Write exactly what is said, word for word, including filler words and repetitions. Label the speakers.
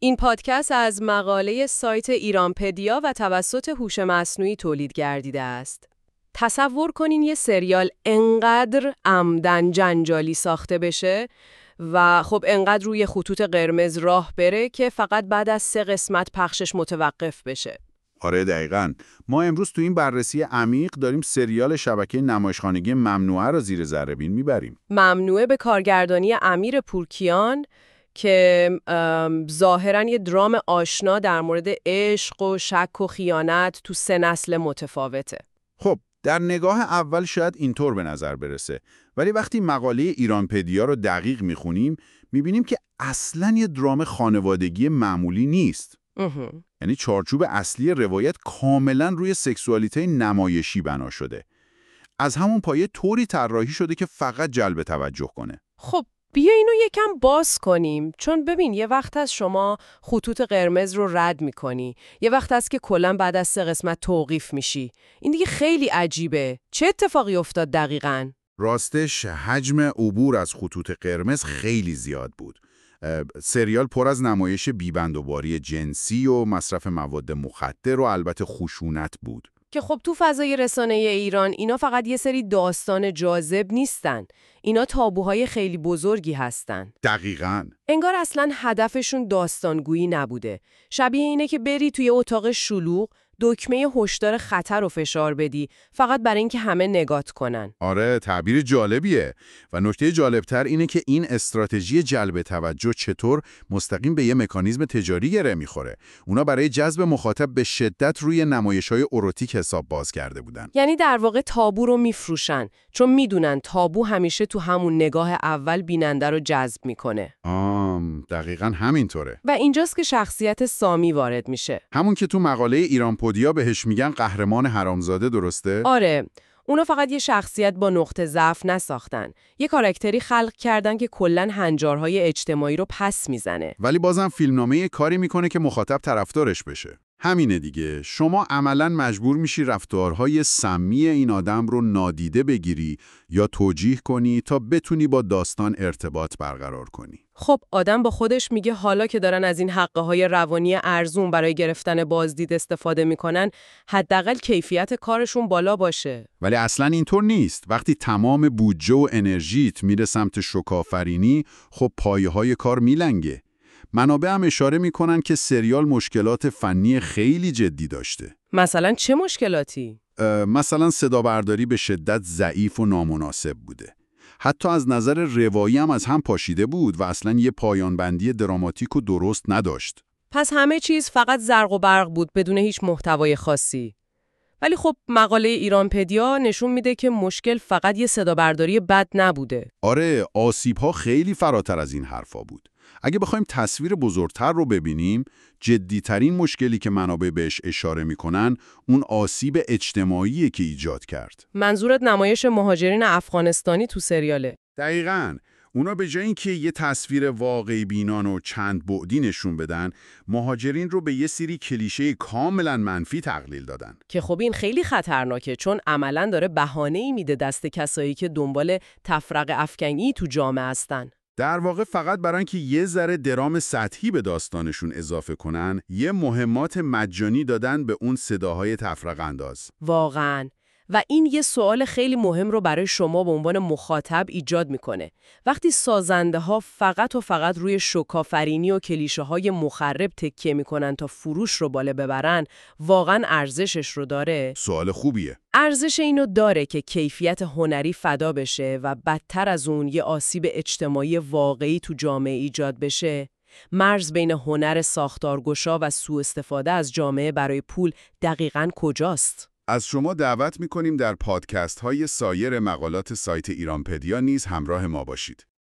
Speaker 1: این پادکست از مقاله سایت ایرانپدیا و توسط هوش مصنوعی تولید گردیده است. تصور کنین یه سریال انقدر عمدن جنجالی ساخته بشه و خب انقدر روی خطوط قرمز راه بره که فقط بعد از سه قسمت پخشش متوقف بشه.
Speaker 2: آره دقیقاً. ما امروز تو این بررسی عمیق داریم سریال شبکه نمایشخانگی ممنوعه رو زیر ذره بین میبریم.
Speaker 1: ممنوعه به کارگردانی امیر پورکیان که ظاهراً یه درام آشنا در مورد عشق و شک و خیانت تو سه نسل متفاوته.
Speaker 2: خب در نگاه اول شاید اینطور به نظر برسه، ولی وقتی مقاله ایرانپدیا رو دقیق میخونیم میبینیم که اصلاً یه درام خانوادگی معمولی نیست. یعنی چارچوب اصلی روایت کاملاً روی سکسوالیته نمایشی بنا شده. از همون پایه طوری طراحی شده که فقط جلب توجه کنه.
Speaker 1: خب بیا اینو یکم باز کنیم، چون ببین یه وقت از شما خطوط قرمز رو رد میکنی، یه وقت از که کلاً بعد از سه قسمت توقیف میشی. این دیگه خیلی عجیبه. چه اتفاقی افتاد دقیقاً؟
Speaker 2: راستش حجم عبور از خطوط قرمز خیلی زیاد بود. سریال پر از نمایش بیبندوباری جنسی و مصرف مواد مخدر و البته خشونت بود.
Speaker 1: که خب تو فضای رسانه ایران اینا فقط یه سری داستان جاذب نیستن. اینا تابوهای خیلی بزرگی هستن.
Speaker 2: دقیقاً.
Speaker 1: انگار اصلاً هدفشون داستانگویی نبوده. شبیه اینه که بری توی اتاق شلوغ دکمه هشدار خطر رو فشار بدی فقط برای اینکه همه نگات کنن.
Speaker 2: آره تعبیر جالبیه و نکته جالبتر اینه که این استراتژی جلب توجه چطور مستقیم به یه مکانیزم تجاری گره میخوره. اونا برای جذب مخاطب به شدت روی نمایش‌های اروتیک حساب باز کرده بودن.
Speaker 1: یعنی در واقع تابو رو میفروشن، چون میدونن تابو همیشه تو همون نگاه اول بیننده رو جذب میکنه.
Speaker 2: آم دقیقاً همینطوره.
Speaker 1: و اینجاست که شخصیت سامی وارد میشه.
Speaker 2: همون که تو مقاله ایرانپدیا بهش میگن قهرمان حرامزاده، درسته؟
Speaker 1: آره. اونا فقط یه شخصیت با نقطه ضعف نساختن. یه کاراکتری خلق کردن که کلاً هنجارهای اجتماعی رو پس میزنه.
Speaker 2: ولی بازم فیلمنامه یه کاری میکنه که مخاطب طرفدارش بشه. همینه دیگه. شما عملاً مجبور میشی رفتارهای سمی این آدم رو نادیده بگیری یا توجیه کنی تا بتونی با داستان ارتباط برقرار کنی.
Speaker 1: خب آدم با خودش میگه حالا که دارن از این حقه های روانی ارزون برای گرفتن بازدید استفاده میکنن، حداقل کیفیت کارشون بالا باشه.
Speaker 2: ولی اصلاً اینطور نیست. وقتی تمام بودجه و انرژیت میره سمت شوک‌آفرینی، خب پایه‌های کار میلنگه. منابع هم اشاره میکنن که سریال مشکلات فنی خیلی جدی داشته.
Speaker 1: مثلا چه مشکلاتی؟
Speaker 2: مثلا صدابرداری به شدت ضعیف و نامناسب بوده. حتی از نظر روایی هم از هم پاشیده بود و اصلا یه پایان بندی دراماتیک و درست نداشت.
Speaker 1: پس همه چیز فقط زرق و برق بود بدون هیچ محتوای خاصی. ولی خب مقاله ایرانپدیا نشون میده که مشکل فقط یه صدابرداری بد نبوده.
Speaker 2: آره، آسیب‌ها خیلی فراتر از این حرفا بود. اگه بخوایم تصویر بزرگتر رو ببینیم، جدیترین مشکلی که منابع بهش اشاره میکنن اون آسیب اجتماعی که ایجاد کرد.
Speaker 1: منظورت نمایش مهاجرین افغانستانی تو سریاله؟
Speaker 2: دقیقاً. اونا به جای اینکه یه تصویر واقعی بینان و چند بعدی نشون بدن، مهاجرین رو به یه سری کلیشه کاملا منفی تقلیل دادن.
Speaker 1: که خب این خیلی خطرناکه، چون عملاً داره بهانه‌ای میده دست کسایی که دنبال تفرقه افکنی تو جامعه هستن.
Speaker 2: در واقع فقط برای اینکه یه ذره درام سطحی به داستانشون اضافه کنن، یه مهمات مجانی دادن به اون صداهای تفرقه انداز.
Speaker 1: واقعاً. و این یه سوال خیلی مهم رو برای شما به عنوان مخاطب ایجاد میکنه. وقتی سازنده ها فقط و فقط روی شوکافرینی و کلیشه های مخرب تکیه میکنن تا فروش رو بالا ببرن، واقعاً ارزشش رو داره؟
Speaker 2: سوال خوبیه.
Speaker 1: ارزش اینو داره که کیفیت هنری فدا بشه و بدتر از اون یه آسیب اجتماعی واقعی تو جامعه ایجاد بشه؟ مرز بین هنر ساختارگشا و سوء استفاده از جامعه برای پول دقیقاً کجاست؟
Speaker 2: از شما دعوت می‌کنیم در پادکست های سایر مقالات سایت ایرانپدیا نیز همراه ما باشید.